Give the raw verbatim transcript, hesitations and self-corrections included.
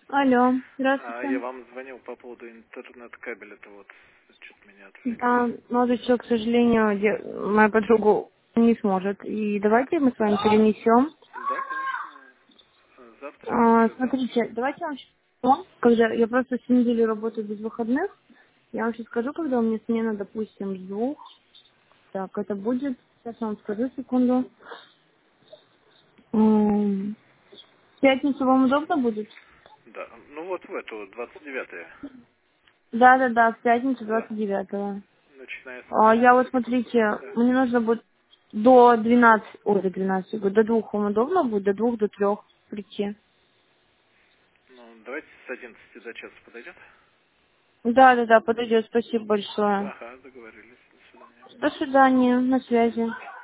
Алло, А я здравствуйте. вам звонил по поводу интернет-кабеля-то вот, что-то меня отвлекли. Да, молодой человек, к сожалению, де- моя подруга не сможет. И давайте мы с вами перенесем. Да, конечно. э, Завтра или А, послезавтра. смотрите, давайте я вам сейчас... Когда я просто всю неделю работаю без выходных, я вам сейчас скажу, когда у меня смена, допустим, с двух. Так, это будет... Сейчас я вам скажу, секунду. М, В пятницу вам удобно будет? Да, ну вот в эту, двадцать девятое. Да, да, да, в пятницу Да. двадцать девятого. Начиная с А, я вот, одиннадцати. смотрите, Да. мне нужно будет до двенадцати, ой, до двенадцати, говорю, до двух вам удобно будет, до двух, до трех прийти. Ну, давайте с одиннадцати до часа подойдет. Да, да, да, подойдет, спасибо большое. Ага, договорились. До свидания. До свидания, на связи.